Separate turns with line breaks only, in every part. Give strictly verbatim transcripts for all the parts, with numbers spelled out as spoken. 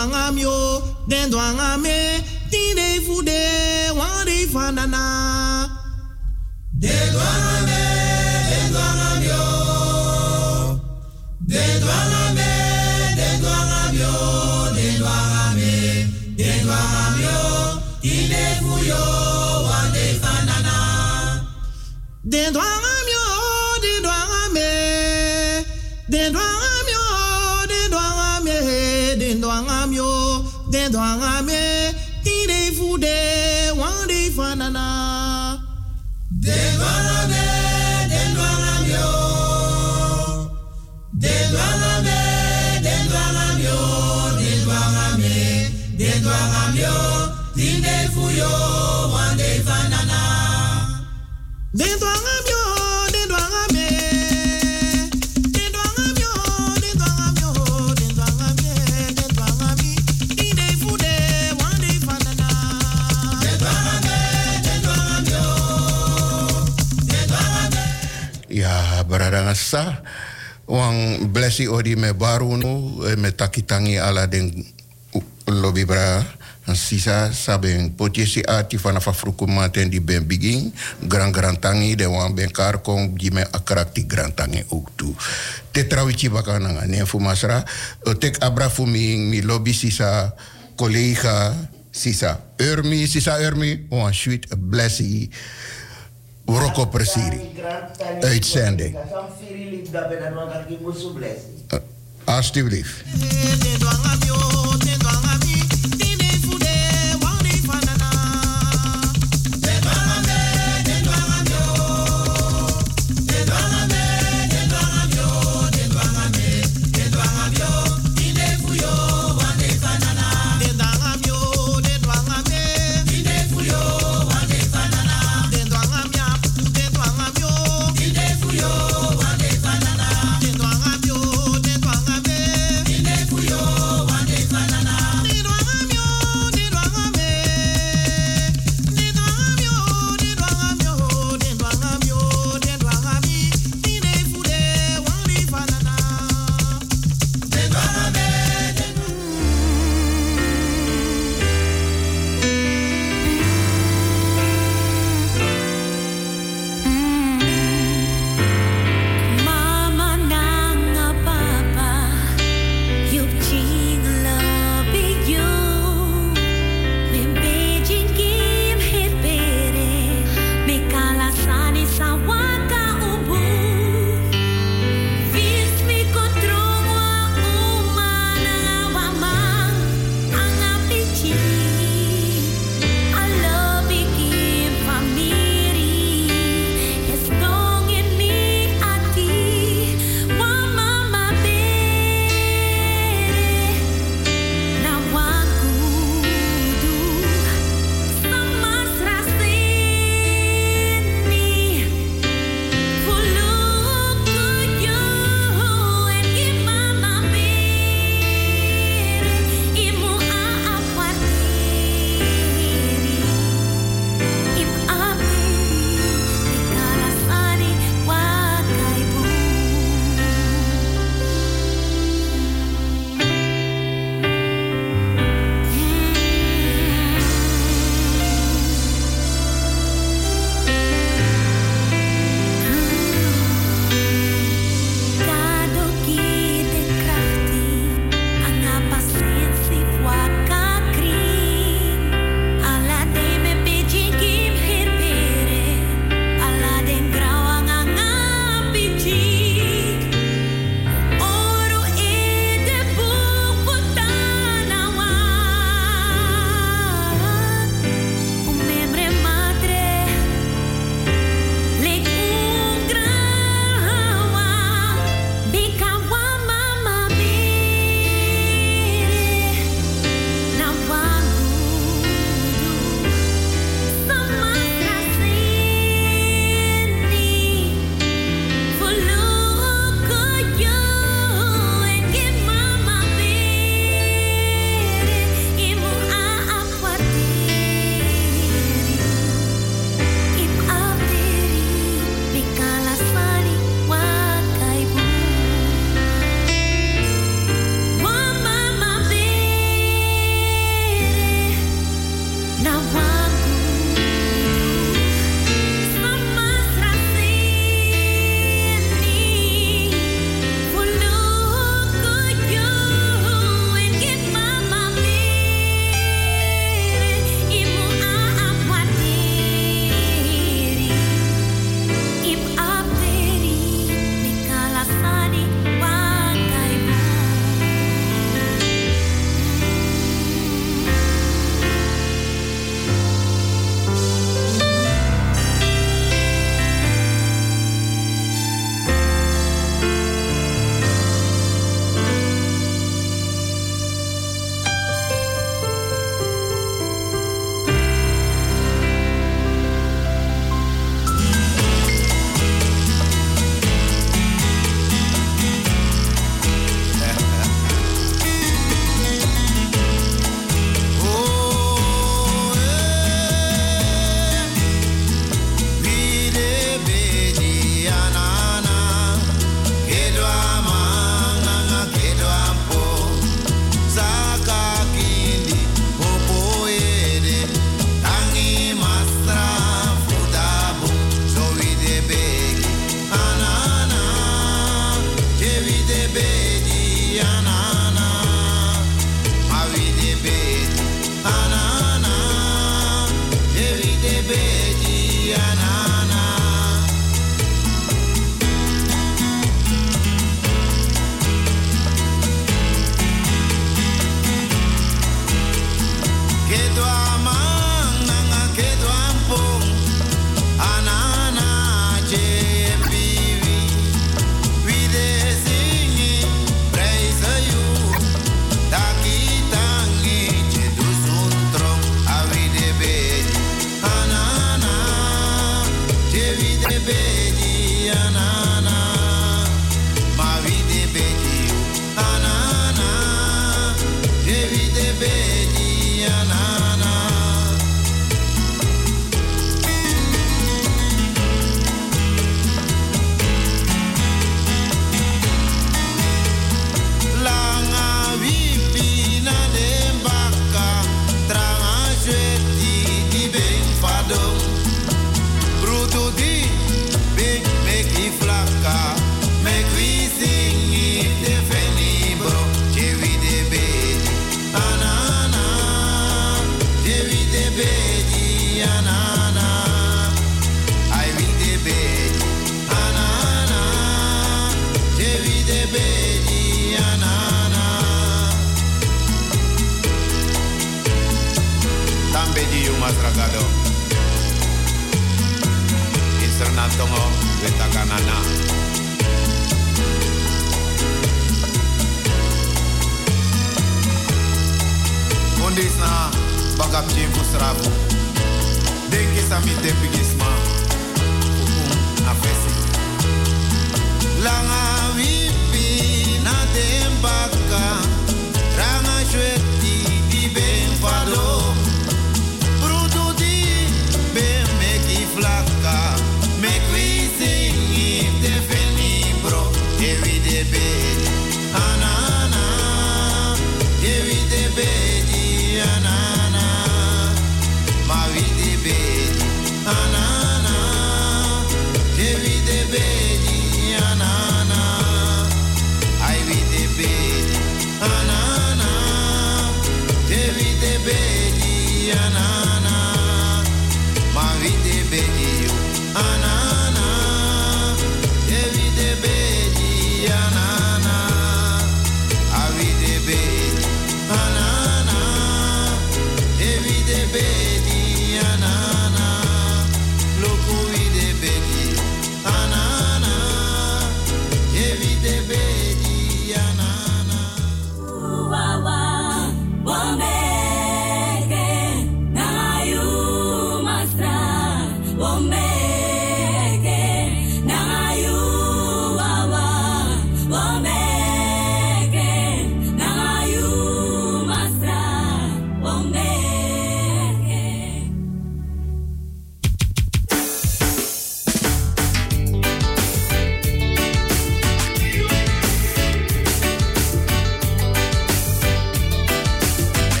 dwangamyo, den dwangame, tine fude, wande fanana. Den dwangame, den dwangamyo, den dwangame, den dwangamyo, den dwangame, den dwangamyo, tine fuyo, wande fanana. Den dwangamyo, den dwangame, den dwangamyo, den dwangame, den dwangamyo, den dwangame, tine fude, wande fanana. Den dwangame, den dwangamyo, den dwangame, den dwangamyo, den dwangame, den dwangamyo, tine fuyo, wande fanana. Den dwangamyo, den dwangame, den dwangamyo, den dwangamyo, den dwangame, den dwangami, tine fude, wande fanana. Den dwangame, den dwangamyo, den dwangame.
Ja, baradanga sa. Wang blessi odi me baruno me takitangi ala den lobby bra. Sisa sabeng potjesi ati van afafruku maten di ben begin grand grand tangi de wan ben kar kong di me akrakti grand tangi ook tu. Te trawichi bakana ne fu masra tek abra fu mi mi lobby sisa collega sisa ermi sisa ermi wan sweet blessi roko presiri uitzending. Alsjeblieft.
Den bedi anana. Langa wipi na lembaka, tranga zweti di ben fadong. Bruto di big make flaka, make we sing it de feni bro, chewi de bedi anana, chewi de bedi anana, I will de bedi anana, chewi de bedi anana. Tambe di umas ragado, Fernandongo Wetakanana. Mondis na bagap jimpu serabu. Denki sami tempigisma. Hukum afesi. Langa wipi na dembaka. Ranga shweti di ben fado. Bruto di ben meki flaka. Make we sing if the feni bro, heavy the bedi, anana, heavy the bedi, anana, ma we the bedi, anana, heavy the bedi, anana, I we the bedi, anana, heavy the bedi, anana, ma we the bedi, anana. Anana, Devi de Bedi, Anana.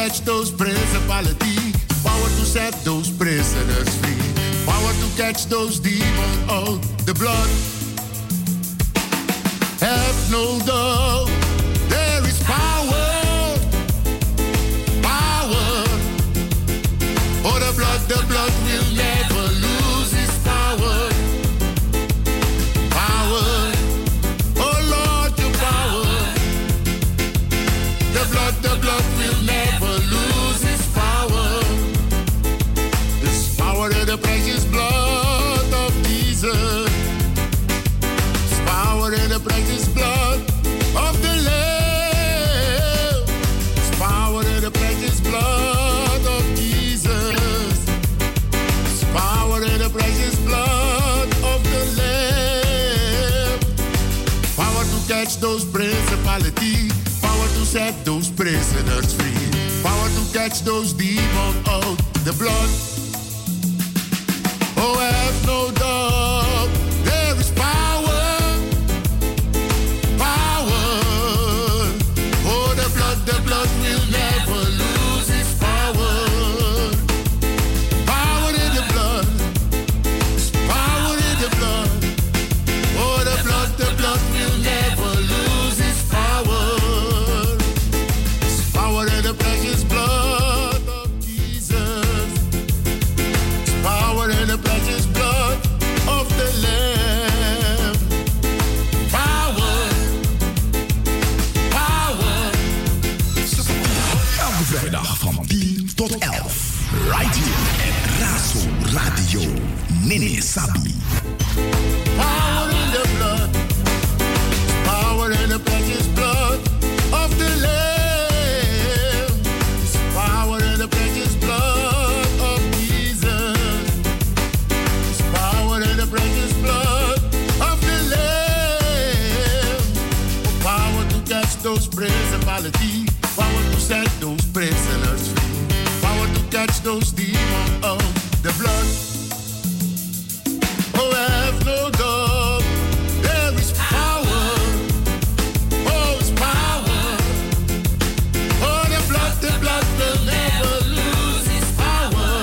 catch those principalities. Power to set those prisoners free. Power to catch those demons out. The blood. Have no doubt. There is power. Power. Oh, the blood, the blood will never lose its power. Power. Oh, Lord, your power. The blood, the blood will never lose its power. This power of the precious blood of Jesus. This power in the precious blood of the Lamb. This power in the precious blood of Jesus. This power in the precious blood of the Lamb. Power to catch those principalities. Power to set those prisoners free. Power to catch those demons out. The blood. Oh, have no doubt. There is power. Power. Oh, the blood, the blood will never lose its power. Power in the blood. Power in the blood. Oh, the blood, the blood will never lose its power. Power in the precious blood of Jesus. Power in the precious blood of the Lamb. Power. Power.
Elke vrijdag van tien tot elf. Right here at Razo Radio. Nene Sabi.
Power in the blood. Power in the precious blood of the Lamb. Power in the precious blood of Jesus. Power in the precious blood of the Lamb. Power to catch those principalities. Power to set those prisoners free. Power to catch those demons out. The blood. Oh, have no doubt. There is power. Oh, it's power. Oh, the blood, the blood will never lose its power.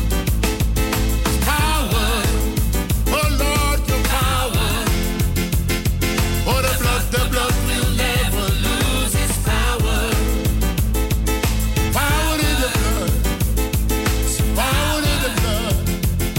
Power. Oh, Lord, your power. Oh, the blood, the blood will never lose its power. Power in the blood. Power in the blood.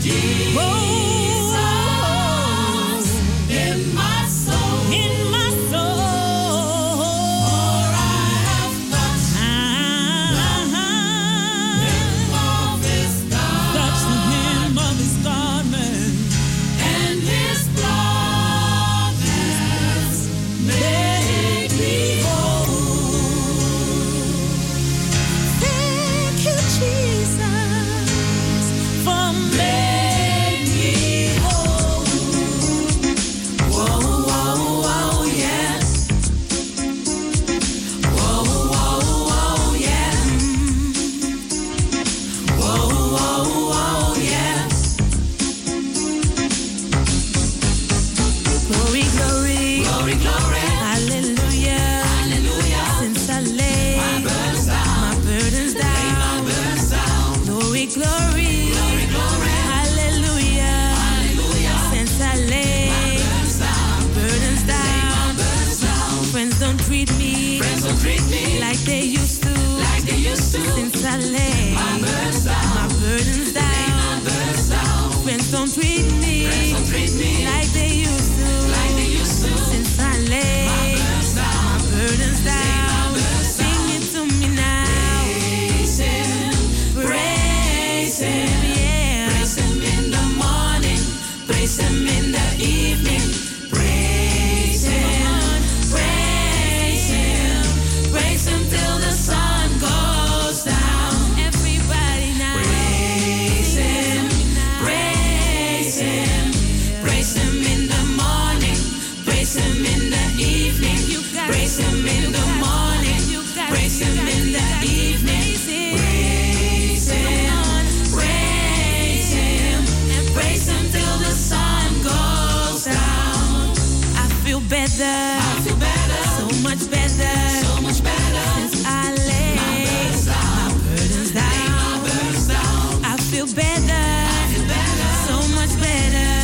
Better, so much better.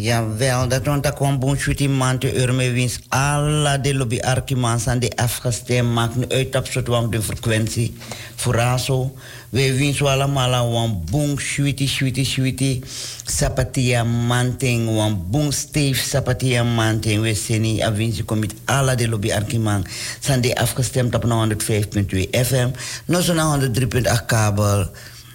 Jawel, dat want dat kwam boem schuti man te urme wins alla de lobby arkimans aan de afgestemd maakt nu uit op soort de frequentie voor raso. We wins allemaal wan boem schuti schuti schuti sapatia manting wan boem steef sapatia manting we seni a wins komt met alla de lobby arkimans zijn de afgestemd op honderd vijf punt twee F M, nog zo'n honderd drie punt acht kabel.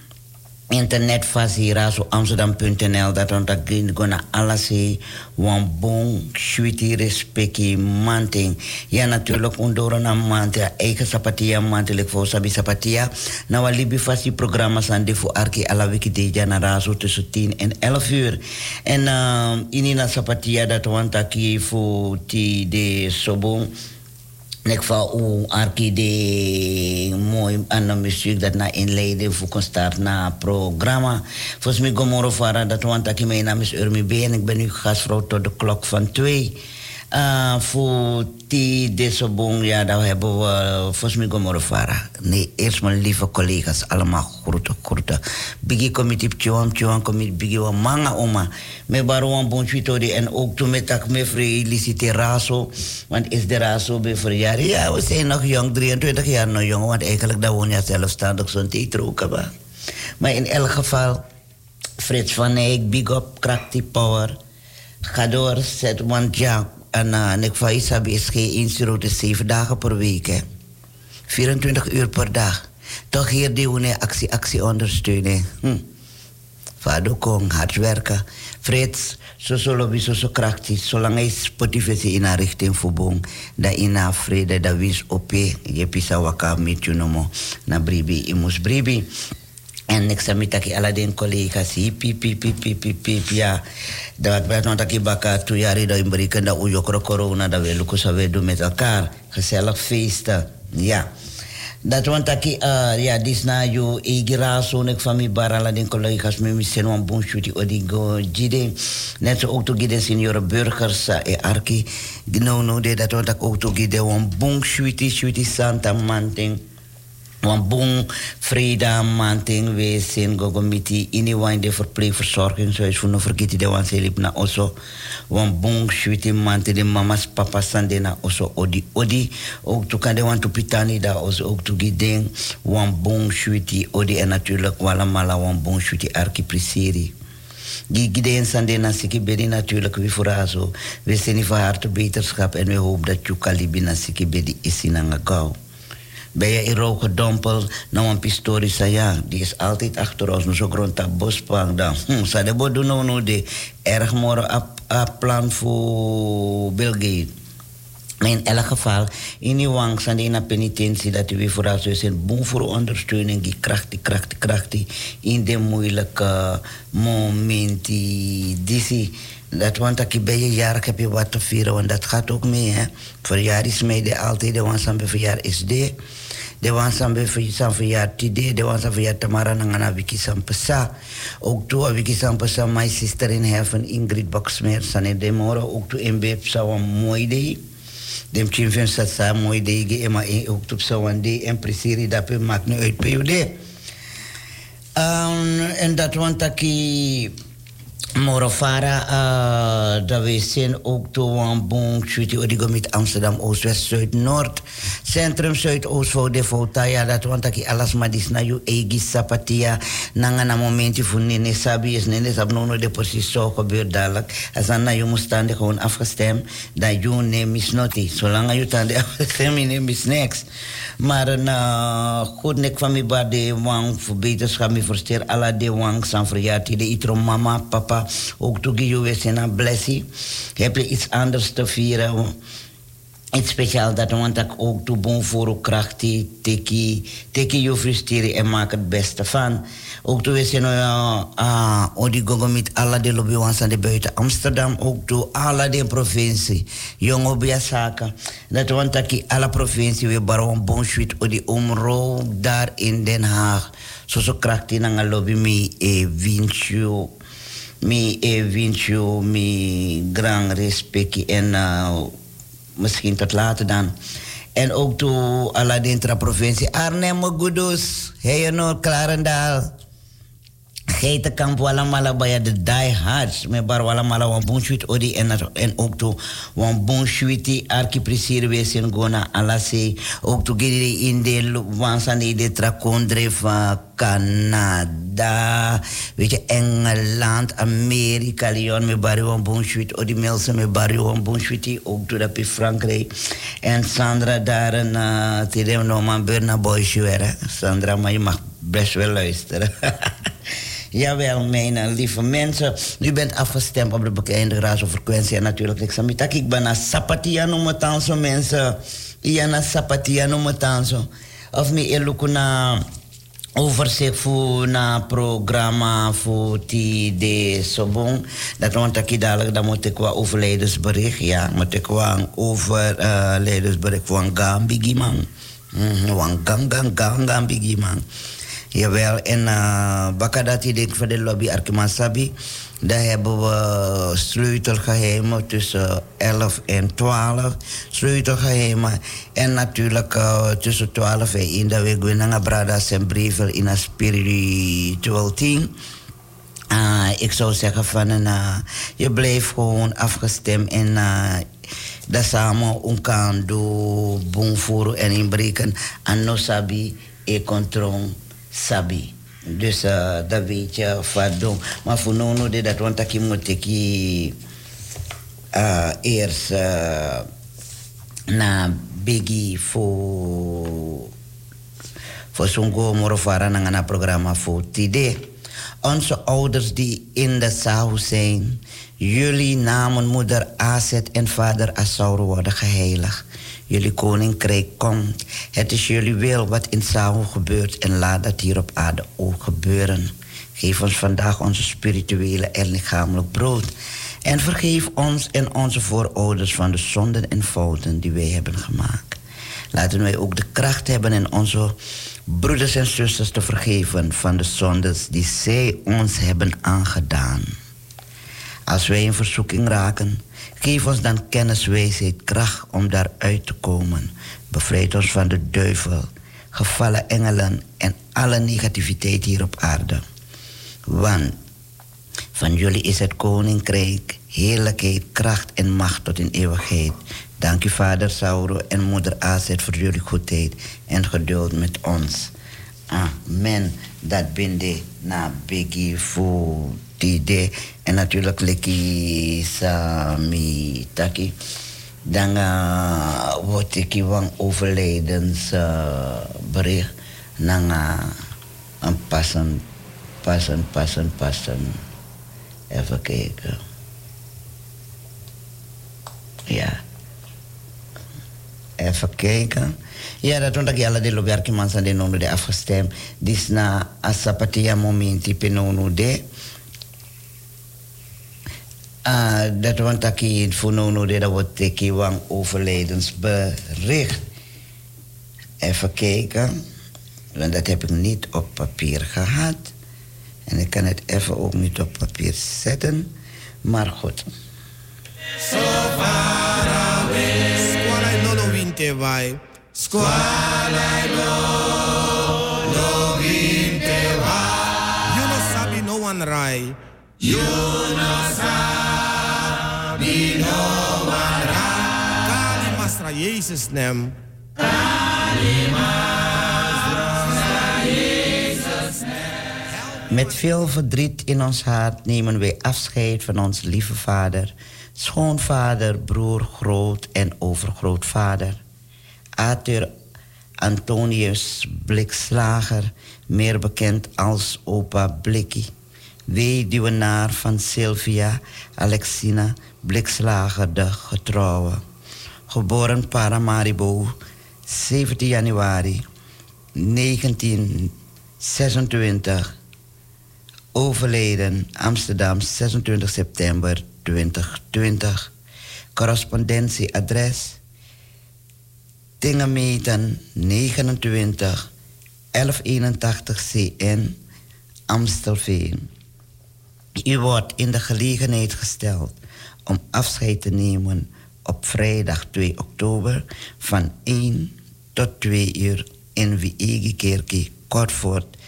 Internetfasie raso amsterdam punt n l dat on dat gona alles wan bon shuiti respecti manting ja natuurlijk ondoro na mantia eigen sapatia mantelijk voor sabi sapatia na wa libi fasie programma's aan de voor arki ala wikipedia na raso tussen tien en elf uur en uh, inina sapatia dat want aki voor ti de sobon nek van hoe arki de mooi aan de muziek dat na inleiden voor kon start na programma. Volgens mij gomoro vara dat want ik mijn naam is Urmi B en ik ben nu gastvrouw tot de klok van twee. Uh, voor die deze boom, ja, dat hebben we volgens mij gomoro vara. Nee, eerst mijn lieve collega's, allemaal groeten, groeten. Bigi committee pjoam, pjoam committee bigi wa manga oma. Me baro wan bon chitori en ook toen met tak me felicite raso, want is de raso bij verjaardag. Ja, we zijn nog jong, drieëntwintig jaar nog jong, want eigenlijk dat woon je zelfstandig zo'n tijdroken. Maar in elk geval, Frits van Eyck, big up, Krachti Power. Ga door, zet, want ja, en uh, ik van Isabi is geen instructie zeven dagen per week, hè. vierentwintig uur per dag. Toch hier die we actie, actie ondersteunen. Hm. Vado Kong, hard werken. Frits, zo zo lobby, zo zo krachtig. Zolang hij sportief in een richting voetbal, dat in een vrede, dat wins op je pisa waka met je nomo. Na bribi, imus bribi. En ik zei met alle den collega's, piep, piep, piep, piep, piep, piep, ja. Dat werd nog dat ik baka twee jaar dat in breken dat we ook corona, dat we lukken zo we doen met elkaar. Gezellig feesten, ja. Dat want ik, uh, ja, dit na je eigen zoon, ik van mijn bar, alle den collega's, met mijn zin van bonjour, odigo, jide. Net zo ook toe giden senior burgers, e arki. Nou, nou, dat want ik ook toe giden, van bonjour, shuti, santa manting. Want bon vrede manting we zijn gogomiti in de verpleegverzorgingshuis voor no vergeten de want ze liep na oso. Want bon shuti manting de mama's papa sande na oso odi odi ook to kan de want to pitani da oso ook to gideng want bon shuti odi en natuurlijk wala mala want bon shuti arki priseri. Gideng sande na siki bedi natuurlijk we voorazo. We zijn niet van harte beterschap en we hopen dat je kalibi na siki bedi is in een gauw. Ben je in rook gedompeld, nou een pistorie zei ja, die is altijd achter ons, zo grond dat bospang dan. Hm, zou de boel doen nou de erg morgen een plan voor Bill Gates. Maar in elk geval, in die wang zijn die penitentie dat we vooral zo zijn, boem voor ondersteuning, die krachtig, krachtig, krachtig, in de moeilijke momenten, die dat want ik bij je jarig heb je wat te vieren, want dat gaat ook mee, hè. Verjaar is mee, de altijd, de wansan bij verjaar is de. De wansan bij verjaar tide, de wansan verjaar tamara nangana wiki sampesa. Ook toe, wiki sampesa, my sister in heaven, Ingrid Boxmeer, sane de moro, ook toe in beep sawa mooi de. Dem chimfen sat sa mooi de, ge ema ook toe sawan de, en presiri dape maakt nu uit P U D. Um, en dat want ik Morofara, uh, dat we zijn ook toe aan Bon, Chuti, Odigo met Amsterdam, Oost, West, Zuid, Noord, Centrum, Zuid, Oost, voor de Fota, ja, dat want ik alles maar dis na je eigen sapatia, nanga na momentje voor nene sabi is, nene sab nono de precies zo gebeurt dadelijk. Als dan na je moet staan gewoon afgestemd, dat je neem is noti. Zolang je tanden afgestemd, neem is niks. Maar uh, goed, nek van mij bij de wang, voor beterschap, me versteer alle de wang, san verjaardag, de itro mama, papa, ook toe je wees in een blessie. Heb je iets anders te vieren? Iets speciaal dat want ik ook toe bon voor krachtig, teki, teki je frustreren en maak het beste van. Ook toe wees in uh, odigo met alle de lobby's aan de buiten Amsterdam, ook toe alle de provincie, jonge biasaka. Dat want ik alle provincie we baron bon suite odi omro daar in Den Haag. Zo zo krachtig na lobby me e vincio. Mi eventueel mi grand respect en uh, misschien tot later dan. En ook toe Aladdin tra provincie Arnhem Goedoes, Heyenor, Klarendal. Geitenkamp wala mala bij de diehards. Me bar wala mala wan bonsuit odi en, en ook to wan bonsuiti archipresier wees in gona alase. Ook to giri in de wansani de trakondre van Canada. Weet je, Engeland, Amerika, Lyon, me bar wan bonsuit odi Melsen, me bar wan bonsuiti ook to dat in Frankrijk. En Sandra daar een uh, tidem no man Burna Boysje. Sandra, maar je mag best wel luisteren. Jawel, mijn lieve mensen. U bent afgestemd op de bekende radiofrequentie. En natuurlijk, ik zei, ik ben naar Sapatia noemen tanzo, mensen. Ja, naar Sapatia noemen tanzo. Of me eluku na overzicht voor na programma voor die de Sobong. Dat want ik dadelijk, dan moet ik wel overlijdensbericht. Ja, moet ik wel overlijdensbericht voor een Gambigi man. Een gang, gang, gang, Gambigi man. Jawel, en uh, bakadati denk voor de lobby Arkimasabi, daar hebben we sleutelgeheimen tussen elf en twaalf. Sleutelgeheimen. En natuurlijk uh, tussen twaalf en één, dat we gaan brada zijn brieven in een spiritual team. Uh, ik zou zeggen van, uh, je blijft gewoon afgestemd en uh, dat samen kan doen, bonvoeren en inbreken. En no sabi, e controle. Sabi. Dus uh, dat weet je wat doen. Maar voor nu, no, dat want ik moet ik uh, eerst uh, naar Biggie voor voor zo'n gomorofara naar een programma voor T D. Onze ouders die in de zaal zijn, jullie namen moeder Azet en vader Asauro worden geheiligd. Jullie koninkrijk komt. Het is jullie wil wat in Sao gebeurt en laat dat hier op aarde ook gebeuren. Geef ons vandaag onze spirituele en lichamelijk brood. En vergeef ons en onze voorouders van de zonden en fouten die wij hebben gemaakt. Laten wij ook de kracht hebben in onze broeders en zusters te vergeven van de zondes die zij ons hebben aangedaan. Als wij in verzoeking raken, geef ons dan kennis, wijsheid, kracht om daaruit te komen. Bevrijd ons van de duivel, gevallen engelen en alle negativiteit hier op aarde. Want van jullie is het koninkrijk, heerlijkheid, kracht en macht tot in eeuwigheid. Dank u vader Sauro en moeder Azet voor jullie goedheid en geduld met ons. Amen. Dat ben de na Biggie voor die de. En natuurlijk Leki Sami Taki. Dan uh, wordt ik een overlijdensbericht. Uh, dan uh, een passen, passen, passen, passen. Even kijken. Ja. Even kijken. Ja, dat omdat ik alle de loberke mensen die nono de afgestemd. Dis na asapatia momenti penono de. Uh, dat want ik in Funono de dat wordt teki wang overlijdensbericht. Even kijken. Want dat heb ik niet op papier gehad. En ik kan het even ook niet op papier zetten. Maar goed.
So far away. Squala no no winte vai. Squala no no winte vai. You no sabi no one rai. You no sabi no one rai. Kali masra Jezus nem. Kali masra Jezus nem.
Met veel verdriet in ons hart nemen wij afscheid van ons lieve vader, schoonvader, broer, groot- en overgrootvader. Arthur Antonius Blikslager, meer bekend als opa Blikkie. Weduwenaar van Sylvia Alexina Blikslager de getrouwe. Geboren Paramaribo, zeventien januari negentien zesentwintig. Overleden Amsterdam zesentwintig september tweeduizend twintig. Correspondentieadres Tingemeten negenentwintig elf eenentachtig C N Amstelveen. U wordt in de gelegenheid gesteld om afscheid te nemen op vrijdag twee oktober van één tot twee uur in Wiegekerkie, Kortvoort,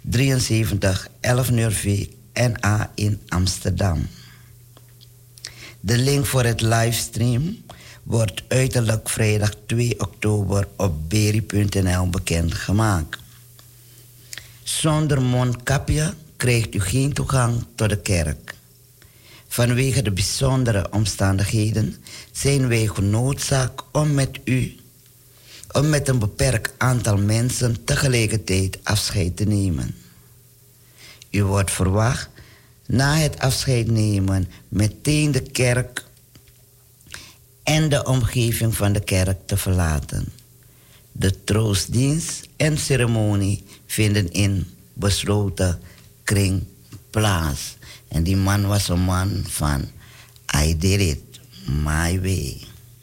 drieënzeventig elf Nurve N A in Amsterdam. De link voor het livestream wordt uiterlijk vrijdag twee oktober op beri punt n l bekendgemaakt. Zonder mondkapje krijgt u geen toegang tot de kerk. Vanwege de bijzondere omstandigheden zijn wij genoodzaakt om met u, om met een beperkt aantal mensen tegelijkertijd afscheid te nemen. U wordt verwacht na het afscheid nemen meteen de kerk en de omgeving van de kerk te verlaten. De troostdienst en ceremonie vinden in besloten kring plaats. En die man was een man van I did it my way.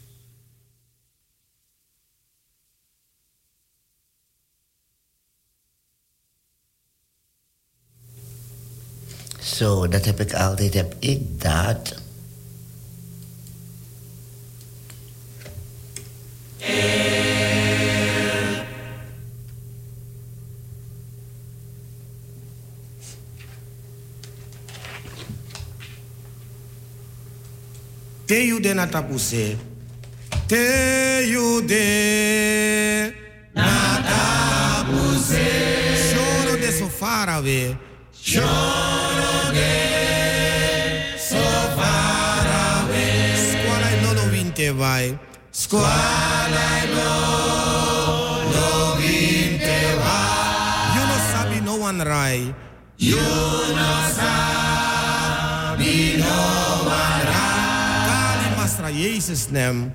Zo, so, dat heb ik altijd, heb ik dat.
Te you de natapuse. Te you de natapuse. Choro de so far away. Choro de so far away. Squala no no vinte vai. Squala no no vinte vai. You no sabi no one right. You no sabi no one right. Jezus naam.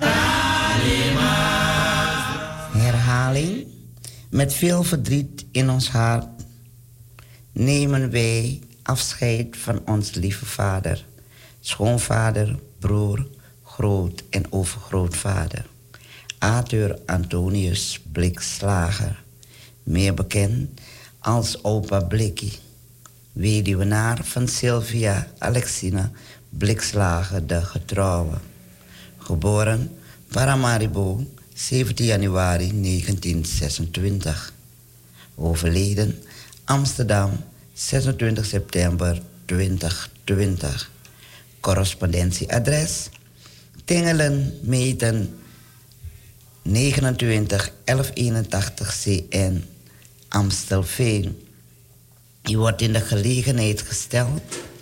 Herhaling. Met veel verdriet in ons hart nemen wij afscheid van ons lieve vader, schoonvader, broer, groot- en overgrootvader, Arthur Antonius Blikslager, meer bekend als opa Blikkie, weduwnaar van Sylvia Alexina Blikslager de getrouwe, geboren Paramaribo, zeventien januari negentien zesentwintig. Overleden Amsterdam, zesentwintig september tweeduizend twintig. Correspondentieadres Tingelen, Meten, negenentwintig elf eenentachtig C N, Amstelveen. U wordt in de gelegenheid gesteld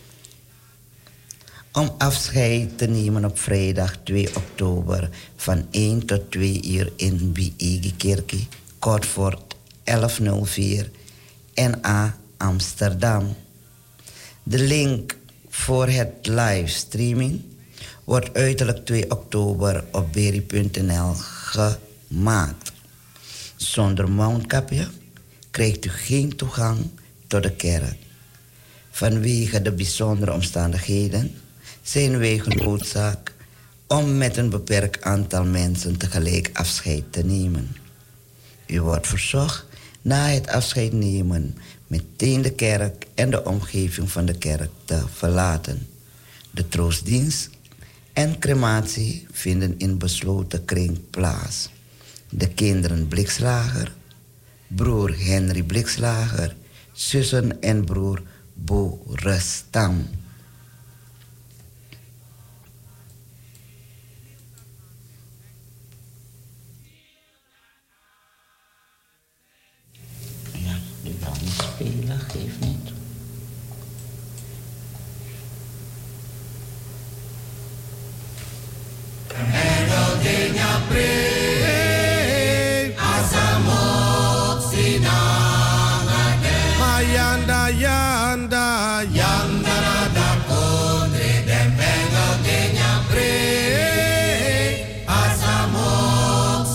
om afscheid te nemen op vrijdag twee oktober van één tot twee uur in Biegi-Kerkie, Kortvoort elfhonderdvier N A Amsterdam. De link voor het livestreaming wordt uiterlijk twee oktober op beri punt n l gemaakt. Zonder mondkapje krijgt u geen toegang tot de kerk. Vanwege de bijzondere omstandigheden zijn wij genoodzaakt om met een beperkt aantal mensen tegelijk afscheid te nemen. U wordt verzocht na het afscheid nemen meteen de kerk en de omgeving van de kerk te verlaten. De troostdienst en crematie vinden in besloten kring plaats. De kinderen Blikslager, broer Henry Blikslager, zussen en broer Bo Restam. Ja, die wil niet spelen, geeft niet.
Yanda, yanda, yanda da kondre dem bengel kenya pre asamok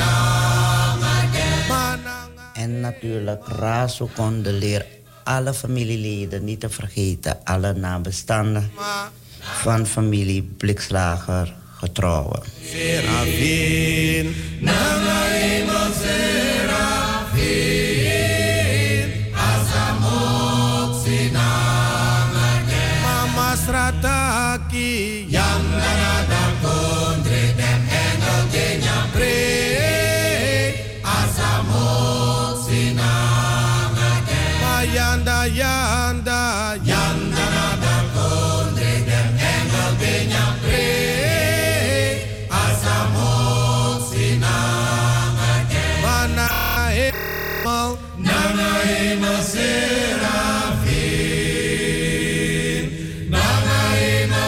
sinanga.
En natuurlijk Raso condoleer alle familieleden, niet te vergeten alle nabestaanden van familie Blikslager getrouwen.
Serafin, nanga imo serafin. Strataki yang nada kondre dem engel kenya pre asamo sinanga yanda, yanda na da konde den engel benya pre, asamok sinangake. Bana hemel, nana hemel serafin, nana hemel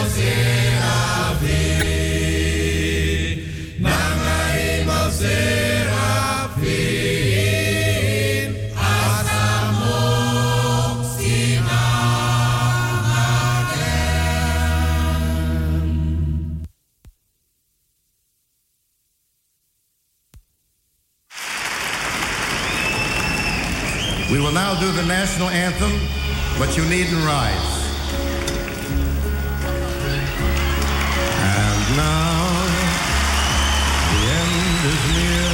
serafin, nana hemel serafin, asamok sinangake.
We will now do the national anthem, but you needn't rise. And now the end is near,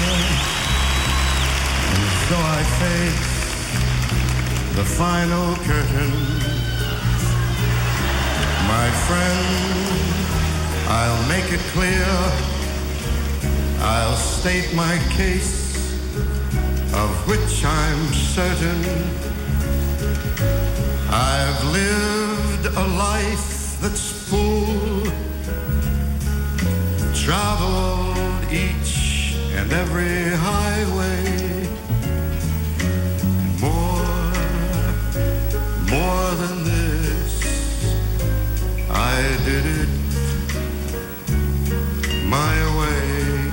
and so I face the final curtain. My friend, I'll make it clear, I'll state my case, of which I'm certain. I've lived a life that's full, traveled each and every highway, and more, more than this, I did it my way.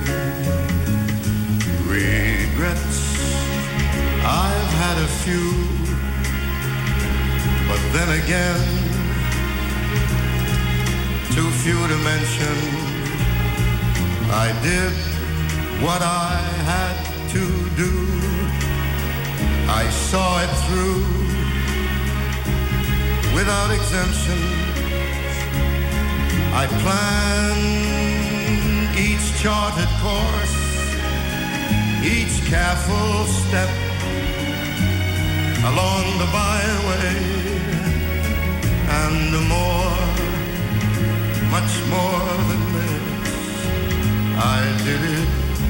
Regrets, I've had a few, but then again, too few to mention. I did what I had to do. I saw it through without exemption. I planned each charted course, each careful step along the byway, and more, much more than this, I did it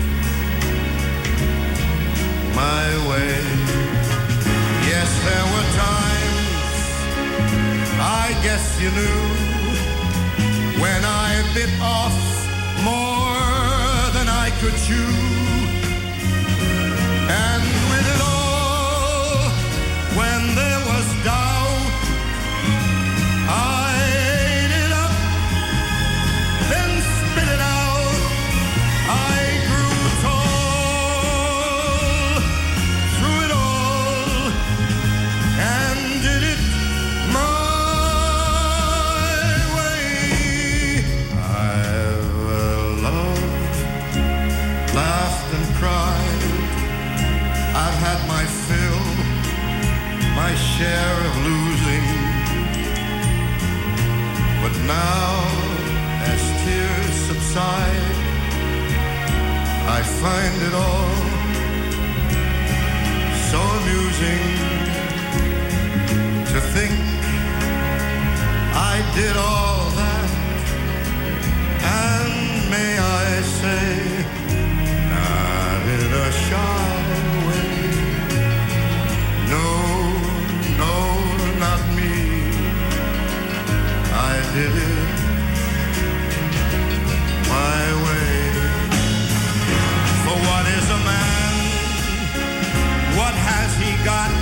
my way. Yes, there were times, I guess you knew, when I bit off more than I could chew, and with it all, when there was doubt, I ate it up, then spit it out. I grew tall through it all, and did it my way. I've uh, loved, laughed and cried. I've had my fill, my share of losing, but now, as tears subside, I find it all so amusing to think I did all that, and may I say, not in a shy way. No, no, not me. I did it my way. For what is a man? What has he got?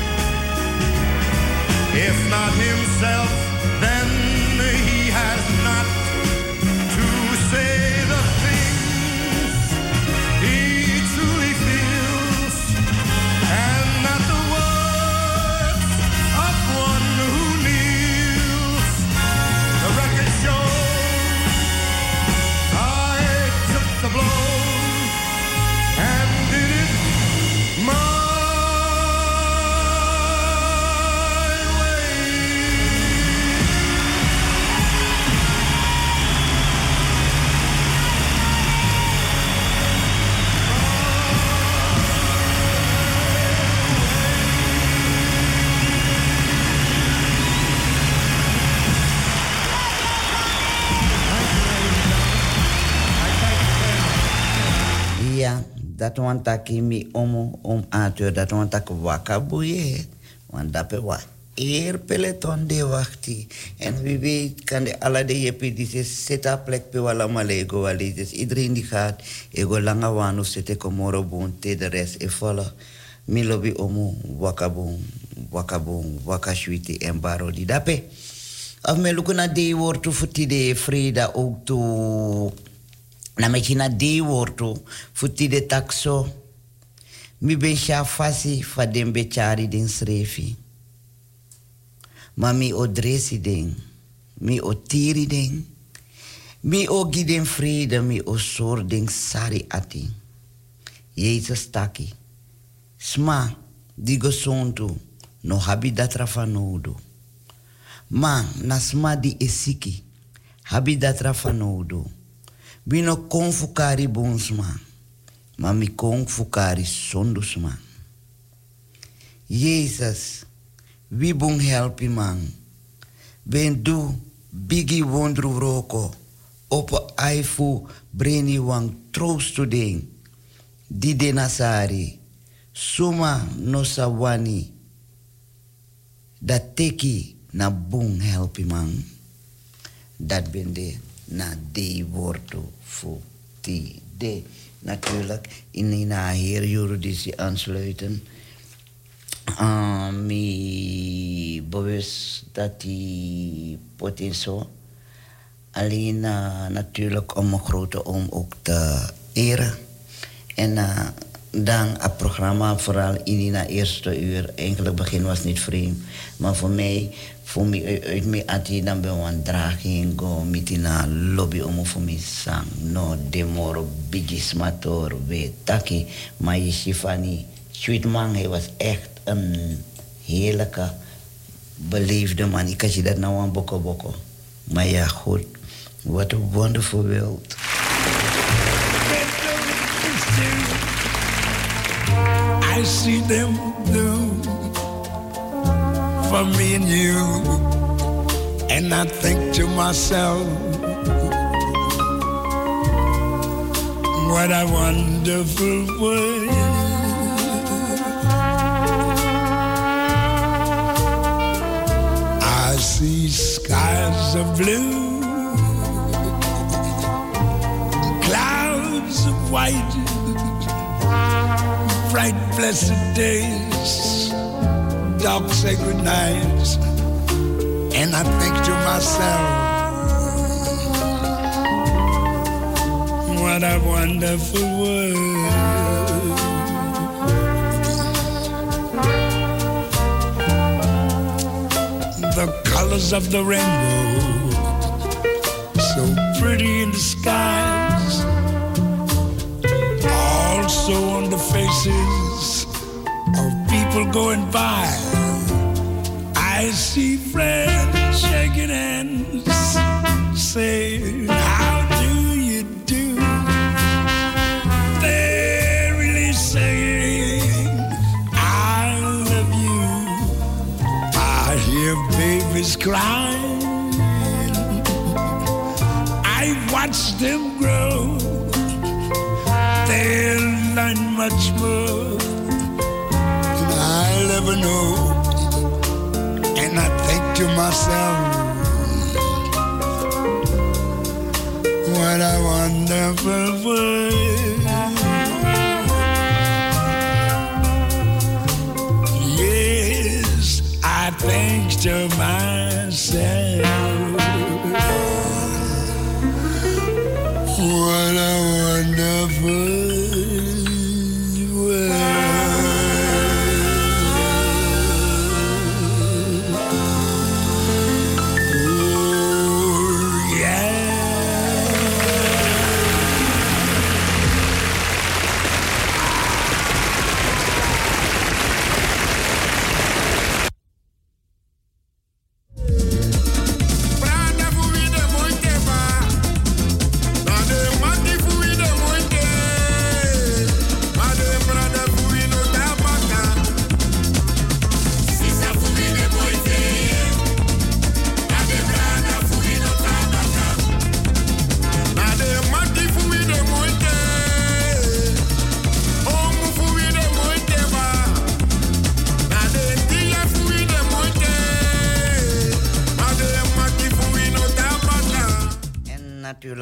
If not himself, then he has not to say the things he truly feels, and not the words of one who kneels. The record shows I took the blow and did it my way.
Ja, dat want taki mi omo om atur dat want tak wakabuye. Want dat was eer peloton de wachti. En wie weet kan de alle de jepi die ze zeta plek pe wala malego wali. Dus iedereen die gaat, ego langa wanu zete komoro boon te de rest e volle. Milobi omu wakabon, wakabon, wakashwiti en baro di dape. Af me luku na de wortu futi de freda ook to. Na me na de wortu futi de taxo. Mi ben shafasi fa den bechari den srefi. Ma mi o dresi den, mi o tiri den, mi o giden vrede, mi o sor den sari ati. Jezus taki. Sma, digo sontu, no habi datra fanodo. Ma, na sma di esiki, habi datra fanodo. Bino kon fukari bonsma, ma mi kon fukari sondusma. Jezus, wie bon helpi man. Ben du bigi wondru roko. Op aifu breni wang troost to den. Di de nasari. Suma no sawani. Dat teki na bon helpi man. Dat ben de na de wortu fu ti de. Natuurlijk in een heer juridische aansluiten. Uh, mi bewust dat die potentieel alleen uh, natuurlijk om een grote oom ook te eren. En uh, dan het programma vooral in het eerste uur, eigenlijk begin was niet vreemd. Maar voor mij, voor mij uit mij ati dan ben een draging go met een lobby om voor mij sang. No demoro bigis mator we taki, maar je Shifani Sweetman, hij was echt een heerlijke, beleefde man. Ik had je dat nou aan boko boko. Maar ja, goed. What a wonderful world.
I see them do for me and you. And I think to myself, what a wonderful world. I see skies of blue, clouds of white, bright blessed days, dark sacred nights, and I think to myself, what a wonderful world. The colors of the rainbow, so pretty in the skies, also on the faces of people going by. I see friends shaking hands, saying, how do you do? They're really saying, I love you. I hear babies crying, I watch them grow. They'll learn much more than I'll ever know. And I think to myself, what a wonderful world. Yes, I think to myself, what a wonderful
Branda fu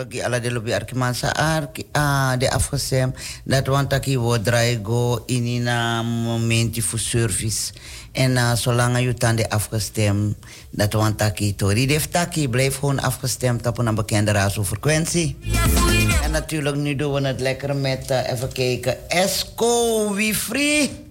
ki ala de lobi arkimansa arki ah de afgestemd dat want aki wo draai go in na momenti voor service en uh, zolang je dan de afgestemd dat want aki tori def taki blijf gewoon afgestemd op een bekende radiofrequentie. En natuurlijk nu doen we het lekker met uh, even kijken Esco wie free.